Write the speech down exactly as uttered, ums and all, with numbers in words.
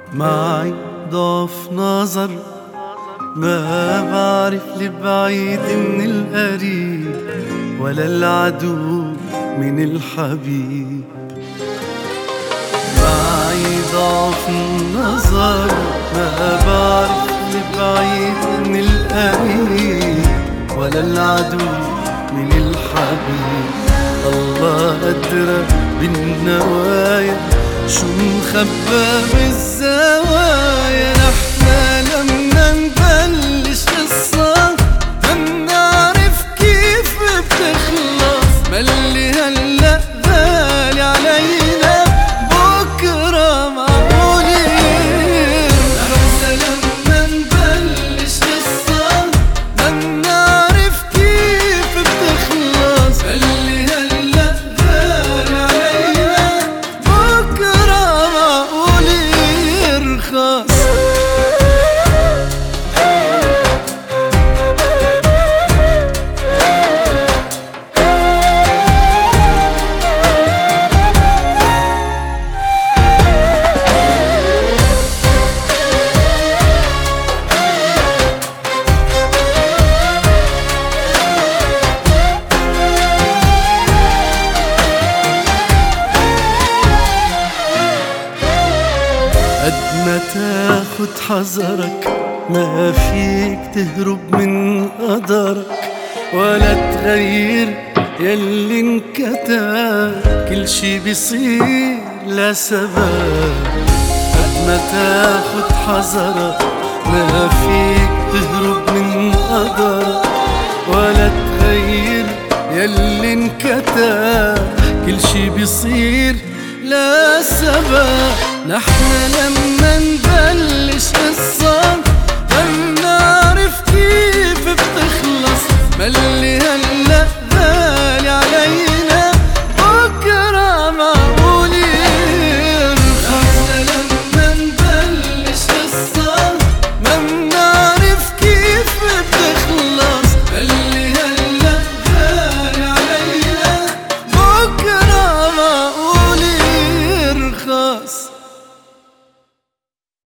معي ضعف نظر، ما بعرف البعيد من القريب ولا العدو من الحبيب. معي ضعف نظر، ما بعرف البعيد من القريب ولا العدو من الحبيب. الله أدرى بالنوايا شو مخبى بالزوايا. نحنا لما نبلش قصة منعرف كيف بتخلص، ما اللي هلأ غالي علينا بكرة معقول يرخص. لما نبلش قصة منعرف كيف بتخلص، ما اللي هلأ غالي علينا بكرة معقول يرخص. قد ما تاخد حذرك ما فيك تهرب من قدرك، ولا تغير يلي انكتب. كل شي بيصير لسبب. قد ما تاخد حذرك ما فيك تهرب من قدرك، ولا تغير يلي انكتب. كل شي بيصير لا سبب. نحنا لما نبلش قصة ما بنعرف كيف بتخلص، ما